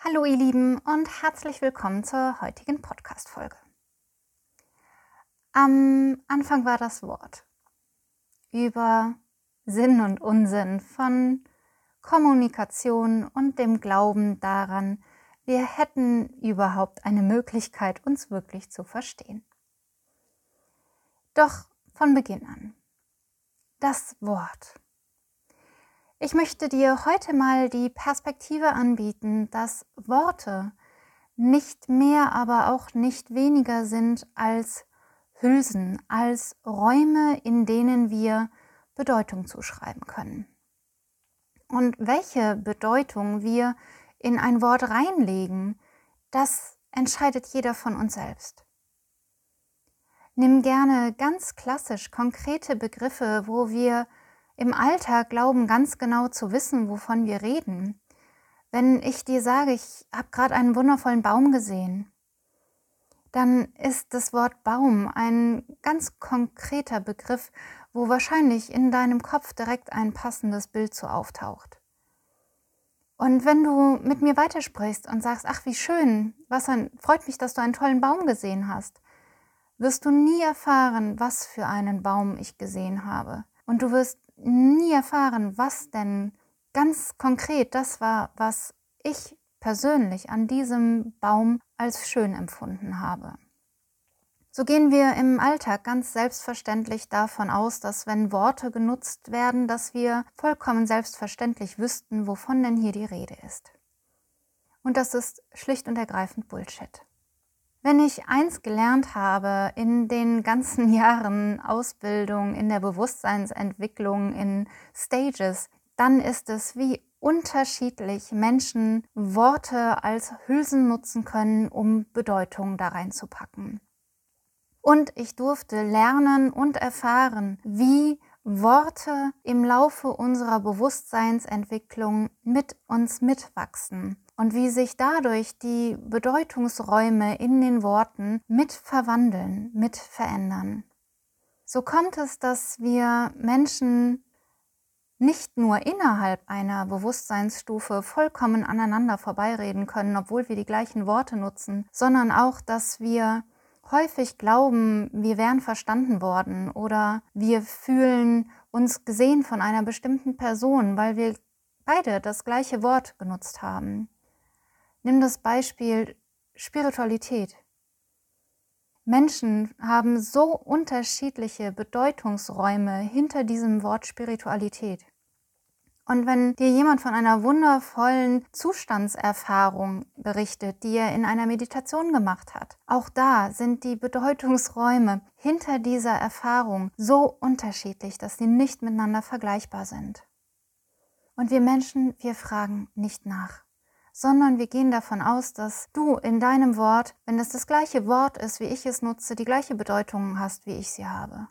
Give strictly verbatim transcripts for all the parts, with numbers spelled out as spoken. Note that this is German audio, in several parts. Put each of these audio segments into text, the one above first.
Hallo ihr Lieben und herzlich willkommen zur heutigen Podcast-Folge. Am Anfang war das Wort über Sinn und Unsinn von Kommunikation und dem Glauben daran, wir hätten überhaupt eine Möglichkeit, uns wirklich zu verstehen. Doch von Beginn an, das Wort. Ich möchte dir heute mal die Perspektive anbieten, dass Worte nicht mehr, aber auch nicht weniger sind als Hülsen, als Räume, in denen wir Bedeutung zuschreiben können. Und welche Bedeutung wir in ein Wort reinlegen, das entscheidet jeder von uns selbst. Nimm gerne ganz klassisch konkrete Begriffe, wo wir im Alltag glauben, ganz genau zu wissen, wovon wir reden. Wenn ich dir sage, ich habe gerade einen wundervollen Baum gesehen, dann ist das Wort Baum ein ganz konkreter Begriff, wo wahrscheinlich in deinem Kopf direkt ein passendes Bild zu auftaucht. Und wenn du mit mir weitersprichst und sagst, ach wie schön, was ein, freut mich, dass du einen tollen Baum gesehen hast, wirst du nie erfahren, was für einen Baum ich gesehen habe. Und du wirst nie erfahren, was denn ganz konkret das war, was ich persönlich an diesem Baum als schön empfunden habe. So gehen wir im Alltag ganz selbstverständlich davon aus, dass wenn Worte genutzt werden, dass wir vollkommen selbstverständlich wüssten, wovon denn hier die Rede ist. Und das ist schlicht und ergreifend Bullshit. Wenn ich eins gelernt habe in den ganzen Jahren Ausbildung, in der Bewusstseinsentwicklung, in Stages, dann ist es, wie unterschiedlich Menschen Worte als Hülsen nutzen können, um Bedeutung da reinzupacken. Und ich durfte lernen und erfahren, wie Worte im Laufe unserer Bewusstseinsentwicklung mit uns mitwachsen und wie sich dadurch die Bedeutungsräume in den Worten mit verwandeln, mit verändern. So kommt es, dass wir Menschen nicht nur innerhalb einer Bewusstseinsstufe vollkommen aneinander vorbeireden können, obwohl wir die gleichen Worte nutzen, sondern auch, dass wir häufig glauben, wir wären verstanden worden oder wir fühlen uns gesehen von einer bestimmten Person, weil wir beide das gleiche Wort genutzt haben. Nimm das Beispiel Spiritualität. Menschen haben so unterschiedliche Bedeutungsräume hinter diesem Wort Spiritualität. Und wenn dir jemand von einer wundervollen Zustandserfahrung berichtet, die er in einer Meditation gemacht hat, auch da sind die Bedeutungsräume hinter dieser Erfahrung so unterschiedlich, dass sie nicht miteinander vergleichbar sind. Und wir Menschen, wir fragen nicht nach, sondern wir gehen davon aus, dass du in deinem Wort, wenn es das gleiche Wort ist, wie ich es nutze, die gleiche Bedeutung hast, wie ich sie habe.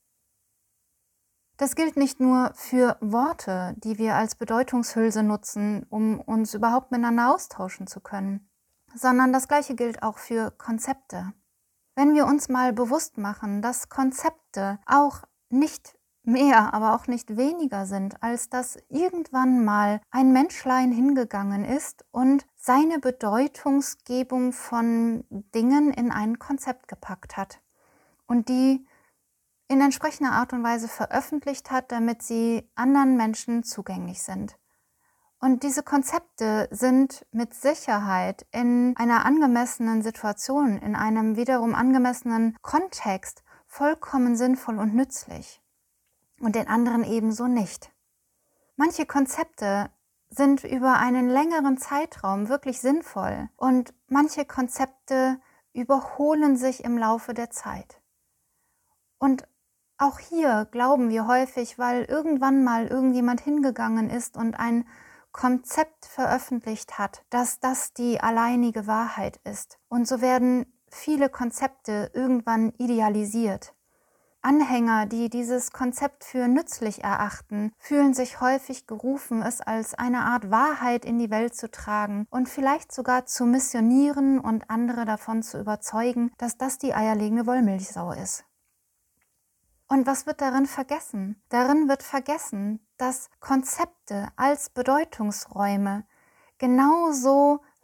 Das gilt nicht nur für Worte, die wir als Bedeutungshülse nutzen, um uns überhaupt miteinander austauschen zu können, sondern das Gleiche gilt auch für Konzepte. Wenn wir uns mal bewusst machen, dass Konzepte auch nicht mehr, aber auch nicht weniger sind, als dass irgendwann mal ein Menschlein hingegangen ist und seine Bedeutungsgebung von Dingen in ein Konzept gepackt hat und die in entsprechender Art und Weise veröffentlicht hat, damit sie anderen Menschen zugänglich sind. Und diese Konzepte sind mit Sicherheit in einer angemessenen Situation, in einem wiederum angemessenen Kontext vollkommen sinnvoll und nützlich und in anderen ebenso nicht. Manche Konzepte sind über einen längeren Zeitraum wirklich sinnvoll und manche Konzepte überholen sich im Laufe der Zeit. Und auch hier glauben wir häufig, weil irgendwann mal irgendjemand hingegangen ist und ein Konzept veröffentlicht hat, dass das die alleinige Wahrheit ist. Und so werden viele Konzepte irgendwann idealisiert. Anhänger, die dieses Konzept für nützlich erachten, fühlen sich häufig gerufen, es als eine Art Wahrheit in die Welt zu tragen und vielleicht sogar zu missionieren und andere davon zu überzeugen, dass das die eierlegende Wollmilchsau ist. Und was wird darin vergessen? Darin wird vergessen, dass Konzepte als Bedeutungsräume genauso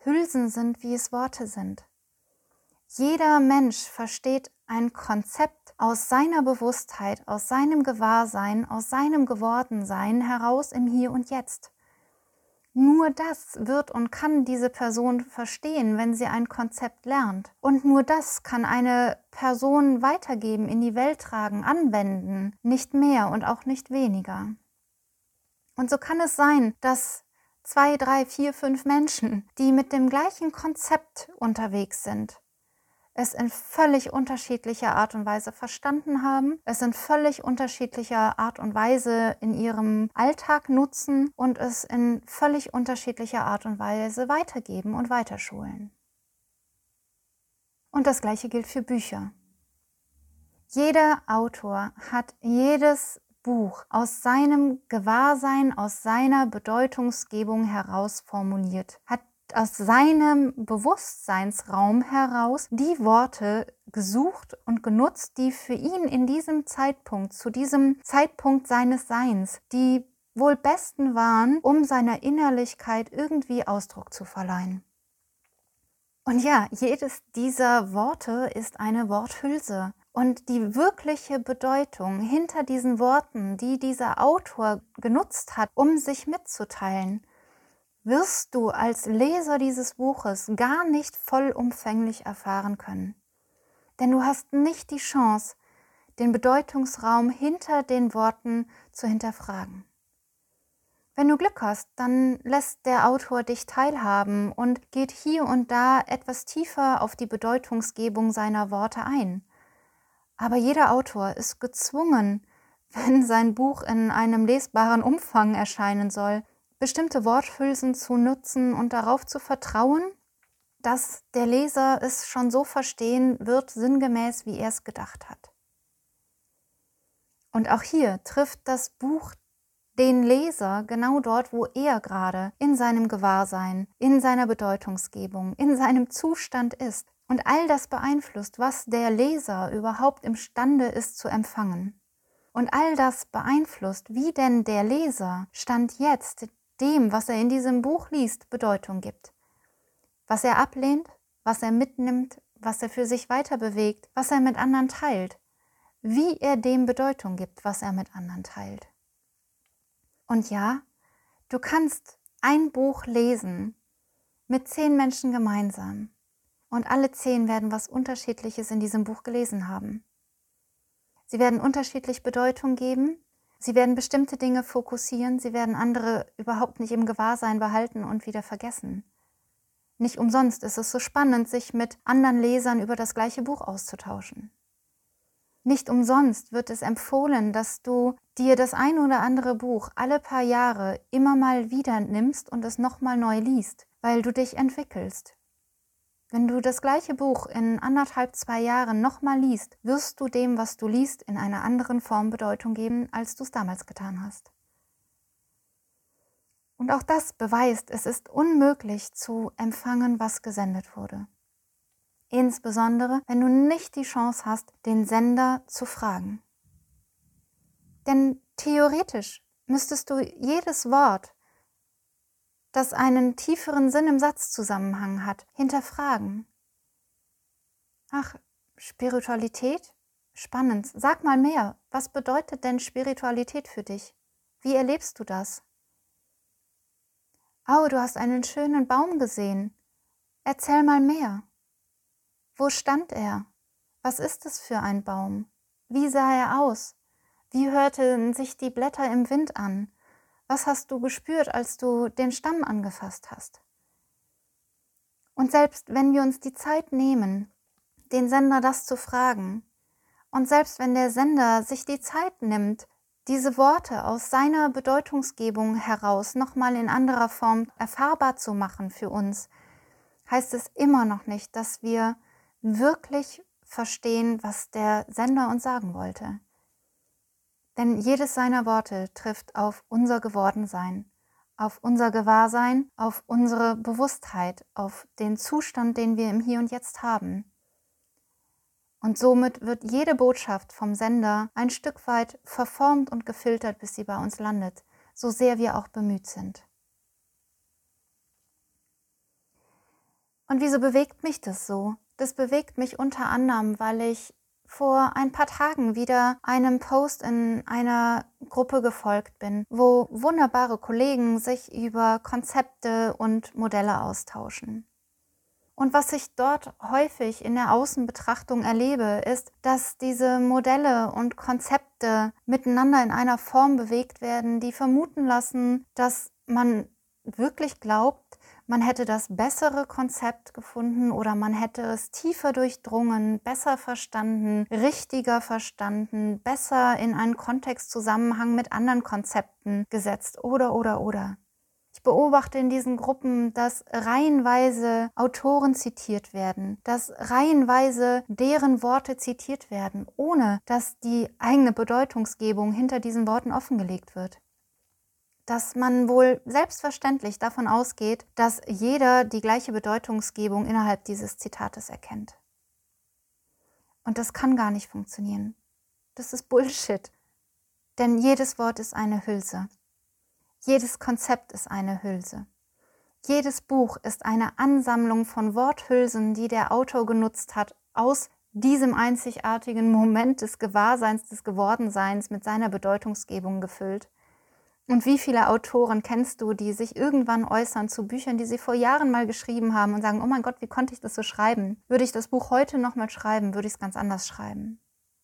Hülsen sind, wie es Worte sind. Jeder Mensch versteht ein Konzept aus seiner Bewusstheit, aus seinem Gewahrsein, aus seinem Gewordensein heraus im Hier und Jetzt. Nur das wird und kann diese Person verstehen, wenn sie ein Konzept lernt. Und nur das kann eine Person weitergeben, in die Welt tragen, anwenden, nicht mehr und auch nicht weniger. Und so kann es sein, dass zwei, drei, vier, fünf Menschen, die mit dem gleichen Konzept unterwegs sind, es in völlig unterschiedlicher Art und Weise verstanden haben, es in völlig unterschiedlicher Art und Weise in ihrem Alltag nutzen und es in völlig unterschiedlicher Art und Weise weitergeben und weiterschulen. Und das Gleiche gilt für Bücher. Jeder Autor hat jedes Buch aus seinem Gewahrsein, aus seiner Bedeutungsgebung heraus formuliert, hat aus seinem Bewusstseinsraum heraus die Worte gesucht und genutzt, die für ihn in diesem Zeitpunkt, zu diesem Zeitpunkt seines Seins, die wohl besten waren, um seiner Innerlichkeit irgendwie Ausdruck zu verleihen. Und ja, jedes dieser Worte ist eine Worthülse. Und die wirkliche Bedeutung hinter diesen Worten, die dieser Autor genutzt hat, um sich mitzuteilen, wirst du als Leser dieses Buches gar nicht vollumfänglich erfahren können. Denn du hast nicht die Chance, den Bedeutungsraum hinter den Worten zu hinterfragen. Wenn du Glück hast, dann lässt der Autor dich teilhaben und geht hier und da etwas tiefer auf die Bedeutungsgebung seiner Worte ein. Aber jeder Autor ist gezwungen, wenn sein Buch in einem lesbaren Umfang erscheinen soll, bestimmte Worthülsen zu nutzen und darauf zu vertrauen, dass der Leser es schon so verstehen wird, sinngemäß, wie er es gedacht hat. Und auch hier trifft das Buch den Leser genau dort, wo er gerade in seinem Gewahrsein, in seiner Bedeutungsgebung, in seinem Zustand ist. Und all das beeinflusst, was der Leser überhaupt imstande ist zu empfangen. Und all das beeinflusst, wie denn der Leser Stand jetzt dem, was er in diesem Buch liest, Bedeutung gibt. Was er ablehnt, was er mitnimmt, was er für sich weiter bewegt, was er mit anderen teilt. Wie er dem Bedeutung gibt, was er mit anderen teilt. Und ja, du kannst ein Buch lesen mit zehn Menschen gemeinsam. Und alle zehn werden was Unterschiedliches in diesem Buch gelesen haben. Sie werden unterschiedlich Bedeutung geben, sie werden bestimmte Dinge fokussieren, sie werden andere überhaupt nicht im Gewahrsein behalten und wieder vergessen. Nicht umsonst ist es so spannend, sich mit anderen Lesern über das gleiche Buch auszutauschen. Nicht umsonst wird es empfohlen, dass du dir das ein oder andere Buch alle paar Jahre immer mal wieder nimmst und es nochmal neu liest, weil du dich entwickelst. Wenn du das gleiche Buch in anderthalb, zwei Jahren nochmal liest, wirst du dem, was du liest, in einer anderen Form Bedeutung geben, als du es damals getan hast. Und auch das beweist, es ist unmöglich zu empfangen, was gesendet wurde. Insbesondere, wenn du nicht die Chance hast, den Sender zu fragen. Denn theoretisch müsstest du jedes Wort, das einen tieferen Sinn im Satzzusammenhang hat, hinterfragen. Ach, Spiritualität? Spannend. Sag mal mehr. Was bedeutet denn Spiritualität für dich? Wie erlebst du das? Oh, du hast einen schönen Baum gesehen. Erzähl mal mehr. Wo stand er? Was ist es für ein Baum? Wie sah er aus? Wie hörten sich die Blätter im Wind an? Was hast du gespürt, als du den Stamm angefasst hast? Und selbst wenn wir uns die Zeit nehmen, den Sender das zu fragen, und selbst wenn der Sender sich die Zeit nimmt, diese Worte aus seiner Bedeutungsgebung heraus nochmal in anderer Form erfahrbar zu machen für uns, heißt es immer noch nicht, dass wir wirklich verstehen, was der Sender uns sagen wollte. Denn jedes seiner Worte trifft auf unser Gewordensein, auf unser Gewahrsein, auf unsere Bewusstheit, auf den Zustand, den wir im Hier und Jetzt haben. Und somit wird jede Botschaft vom Sender ein Stück weit verformt und gefiltert, bis sie bei uns landet, so sehr wir auch bemüht sind. Und wieso bewegt mich das so? Das bewegt mich unter anderem, weil ich vor ein paar Tagen wieder einem Post in einer Gruppe gefolgt bin, wo wunderbare Kollegen sich über Konzepte und Modelle austauschen. Und was ich dort häufig in der Außenbetrachtung erlebe, ist, dass diese Modelle und Konzepte miteinander in einer Form bewegt werden, die vermuten lassen, dass man wirklich glaubt, man hätte das bessere Konzept gefunden oder man hätte es tiefer durchdrungen, besser verstanden, richtiger verstanden, besser in einen Kontextzusammenhang mit anderen Konzepten gesetzt oder, oder, oder. Ich beobachte in diesen Gruppen, dass reihenweise Autoren zitiert werden, dass reihenweise deren Worte zitiert werden, ohne dass die eigene Bedeutungsgebung hinter diesen Worten offengelegt wird. Dass man wohl selbstverständlich davon ausgeht, dass jeder die gleiche Bedeutungsgebung innerhalb dieses Zitates erkennt. Und das kann gar nicht funktionieren. Das ist Bullshit. Denn jedes Wort ist eine Hülse. Jedes Konzept ist eine Hülse. Jedes Buch ist eine Ansammlung von Worthülsen, die der Autor genutzt hat, aus diesem einzigartigen Moment des Gewahrseins, des Gewordenseins mit seiner Bedeutungsgebung gefüllt. Und wie viele Autoren kennst du, die sich irgendwann äußern zu Büchern, die sie vor Jahren mal geschrieben haben und sagen, oh mein Gott, wie konnte ich das so schreiben? Würde ich das Buch heute nochmal schreiben, würde ich es ganz anders schreiben.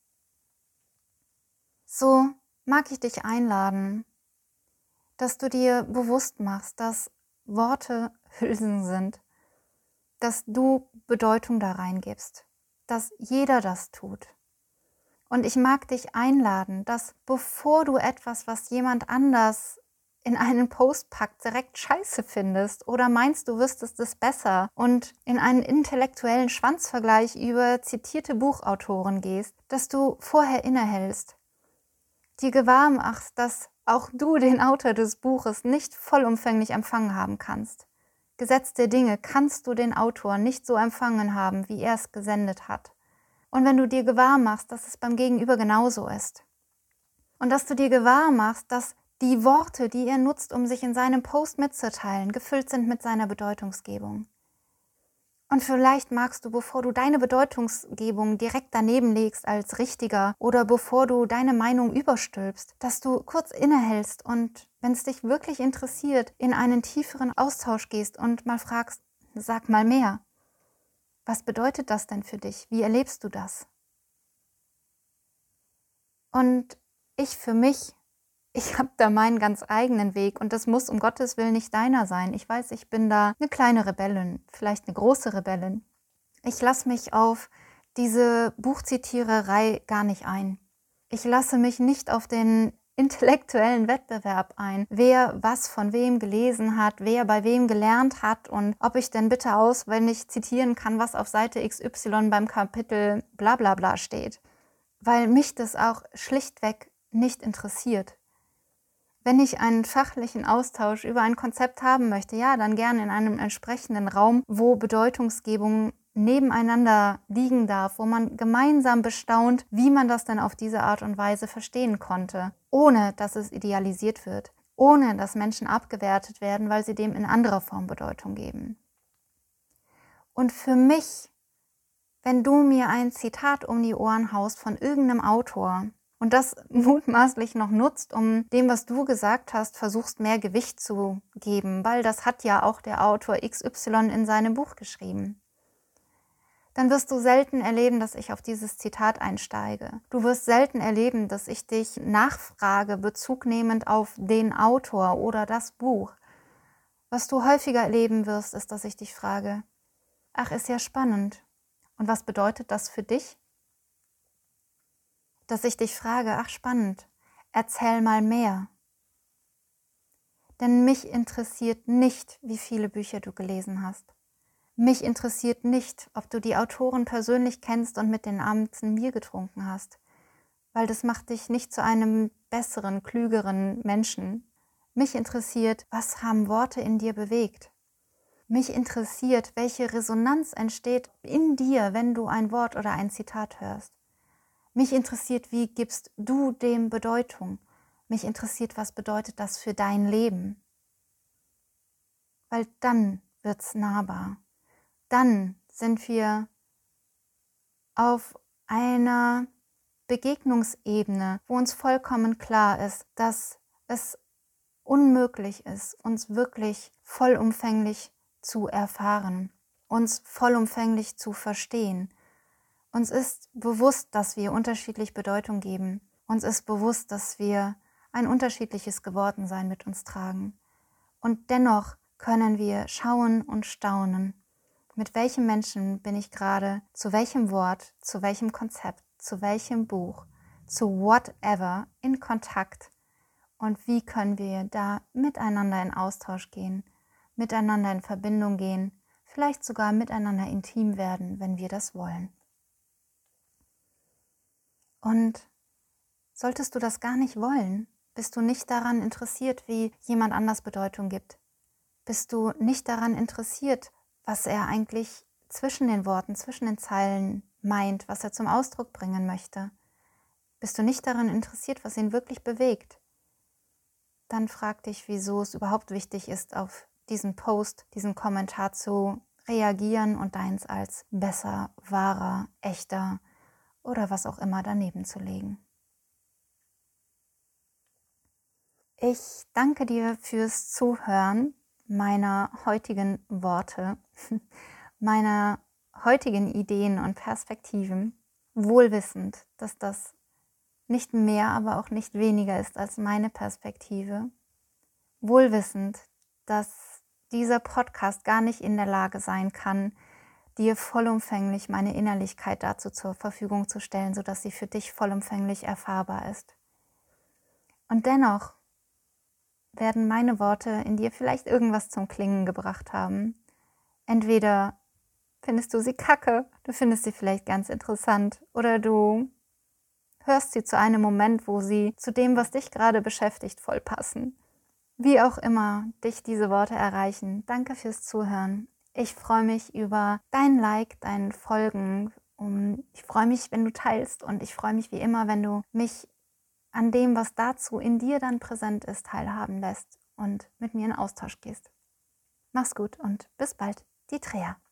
So mag ich dich einladen, dass du dir bewusst machst, dass Worte Hülsen sind, dass du Bedeutung da reingibst, dass jeder das tut. Und ich mag dich einladen, dass bevor du etwas, was jemand anders in einen Post packt, direkt scheiße findest oder meinst, du wüsstest es besser und in einen intellektuellen Schwanzvergleich über zitierte Buchautoren gehst, dass du vorher innehältst, dir gewahr machst, dass auch du den Autor des Buches nicht vollumfänglich empfangen haben kannst. Gesetz der Dinge kannst du den Autor nicht so empfangen haben, wie er es gesendet hat. Und wenn du dir gewahr machst, dass es beim Gegenüber genauso ist und dass du dir gewahr machst, dass die Worte, die er nutzt, um sich in seinem Post mitzuteilen, gefüllt sind mit seiner Bedeutungsgebung. Und vielleicht magst du, bevor du deine Bedeutungsgebung direkt daneben legst als richtiger oder bevor du deine Meinung überstülpst, dass du kurz innehältst und, wenn es dich wirklich interessiert, in einen tieferen Austausch gehst und mal fragst, sag mal mehr. Was bedeutet das denn für dich? Wie erlebst du das? Und ich für mich, ich habe da meinen ganz eigenen Weg und das muss um Gottes Willen nicht deiner sein. Ich weiß, ich bin da eine kleine Rebellin, vielleicht eine große Rebellin. Ich lasse mich auf diese Buchzitiererei gar nicht ein. Ich lasse mich nicht auf den intellektuellen Wettbewerb ein, wer was von wem gelesen hat, wer bei wem gelernt hat und ob ich denn bitte auswendig zitieren kann, was auf Seite X Y beim Kapitel bla bla bla steht, weil mich das auch schlichtweg nicht interessiert. Wenn ich einen fachlichen Austausch über ein Konzept haben möchte, ja, dann gerne in einem entsprechenden Raum, wo Bedeutungsgebung nebeneinander liegen darf, wo man gemeinsam bestaunt, wie man das denn auf diese Art und Weise verstehen konnte, ohne dass es idealisiert wird, ohne dass Menschen abgewertet werden, weil sie dem in anderer Form Bedeutung geben. Und für mich, wenn du mir ein Zitat um die Ohren haust von irgendeinem Autor und das mutmaßlich noch nutzt, um dem, was du gesagt hast, versuchst mehr Gewicht zu geben, weil das hat ja auch der Autor X Y in seinem Buch geschrieben, dann wirst du selten erleben, dass ich auf dieses Zitat einsteige. Du wirst selten erleben, dass ich dich nachfrage, bezugnehmend auf den Autor oder das Buch. Was du häufiger erleben wirst, ist, dass ich dich frage, ach, ist ja spannend. Und was bedeutet das für dich? Dass ich dich frage, ach, spannend, erzähl mal mehr. Denn mich interessiert nicht, wie viele Bücher du gelesen hast. Mich interessiert nicht, ob du die Autoren persönlich kennst und mit den abends ein Bier getrunken hast, weil das macht dich nicht zu einem besseren, klügeren Menschen. Mich interessiert, was haben Worte in dir bewegt? Mich interessiert, welche Resonanz entsteht in dir, wenn du ein Wort oder ein Zitat hörst. Mich interessiert, wie gibst du dem Bedeutung? Mich interessiert, was bedeutet das für dein Leben? Weil dann wird's nahbar. dann sind wir auf einer Begegnungsebene, wo uns vollkommen klar ist, dass es unmöglich ist, uns wirklich vollumfänglich zu erfahren, uns vollumfänglich zu verstehen. Uns ist bewusst, dass wir unterschiedlich Bedeutung geben. Uns ist bewusst, dass wir ein unterschiedliches Gewordensein mit uns tragen. Und dennoch können wir schauen und staunen. Mit welchem Menschen bin ich gerade, zu welchem Wort, zu welchem Konzept, zu welchem Buch, zu whatever in Kontakt und wie können wir da miteinander in Austausch gehen, miteinander in Verbindung gehen, vielleicht sogar miteinander intim werden, wenn wir das wollen. Und solltest du das gar nicht wollen, bist du nicht daran interessiert, wie jemand anders Bedeutung gibt, bist du nicht daran interessiert, was er eigentlich zwischen den Worten, zwischen den Zeilen meint, was er zum Ausdruck bringen möchte, bist du nicht daran interessiert, was ihn wirklich bewegt, dann frag dich, wieso es überhaupt wichtig ist, auf diesen Post, diesen Kommentar zu reagieren und deins als besser, wahrer, echter oder was auch immer daneben zu legen. Ich danke dir fürs Zuhören meiner heutigen Worte, meiner heutigen Ideen und Perspektiven, wohlwissend, dass das nicht mehr, aber auch nicht weniger ist als meine Perspektive, wohlwissend, dass dieser Podcast gar nicht in der Lage sein kann, dir vollumfänglich meine Innerlichkeit dazu zur Verfügung zu stellen, sodass sie für dich vollumfänglich erfahrbar ist. Und dennoch werden meine Worte in dir vielleicht irgendwas zum Klingen gebracht haben. Entweder findest du sie kacke, du findest sie vielleicht ganz interessant oder du hörst sie zu einem Moment, wo sie zu dem, was dich gerade beschäftigt, voll passen. Wie auch immer dich diese Worte erreichen, danke fürs Zuhören. Ich freue mich über dein Like, dein Folgen. Ich freue mich, wenn du teilst und ich freue mich wie immer, wenn du mich an dem, was dazu in dir dann präsent ist, teilhaben lässt und mit mir in Austausch gehst. Mach's gut und bis bald, die Trea.